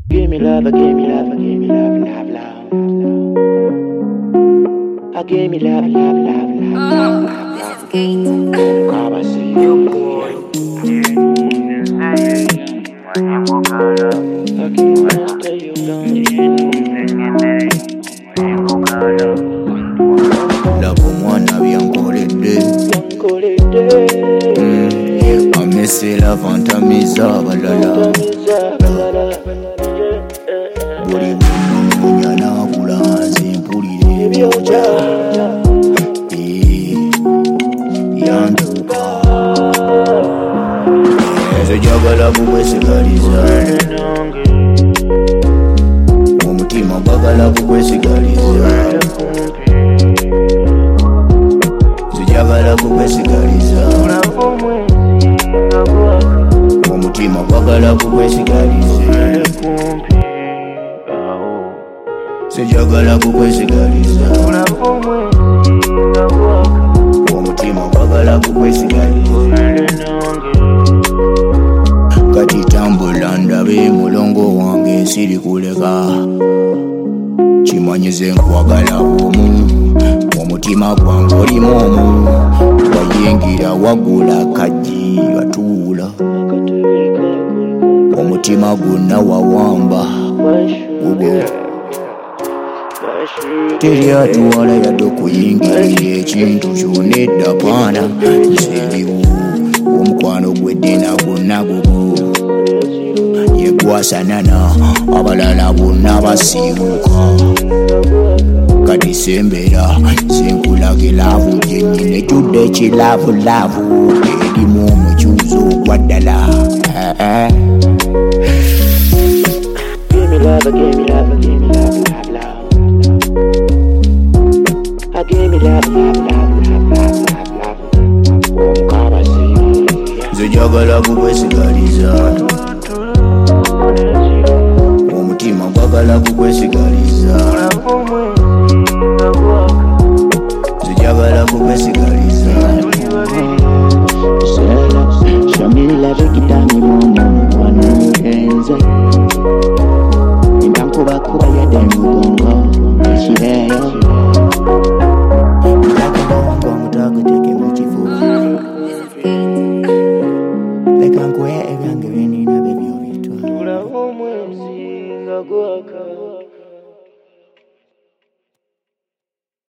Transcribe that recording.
Give me love, give me love, give me love, love, love. Give me love, love, love, love, love. This is Gate. Come and see you, boy. I can't stay you down. Love mwana byankoledde amesera fantamiza abalala buli bunyunya nakula nze mpulira ebyoja yantuka nze njagala kukwesigaliza omutima gwagala kukwesigaliza njagala kukwesigaliza omutima gwagala kukwesigaliza sijagala kukwesigaliza omutima gwagala kukwesigaliza kati tambula ndabe mulongo wange siri kuleka kimanyize nkwagala bwomu omutima gwange olimu omu wayingira wagula kaji watuula omutima gwonna wawamba gugo teri atuwala yadde okuyingirira ekintu kyonna edda paana nzendiwo omukwano gw'eddena gwonna gugo yegwasanana abalala bonna basiibuka kati sembera senkulaga laavu gyennyini ejjudde ekilaavu erimu omukyuzo ogwa ddala Give me love, give me love, give me love, love, love. Give me love, love, love, love, love, love, love. Come and see you. nze njagala kukwesigaliza omutima gwagala kukwesigaliza nze njagala kukwesigaliza